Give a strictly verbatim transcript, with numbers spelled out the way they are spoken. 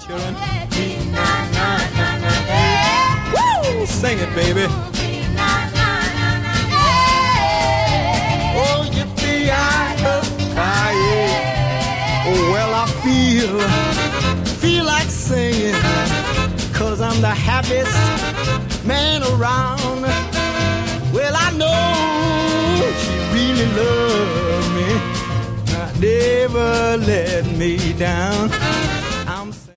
children. Woo! Sing it, baby. Oh, yippee-yi-oh-ki-yay. Oh, well, I feel, feel like singing, 'cause I'm the happiest man around. Well, I know she really loves me, never let me down.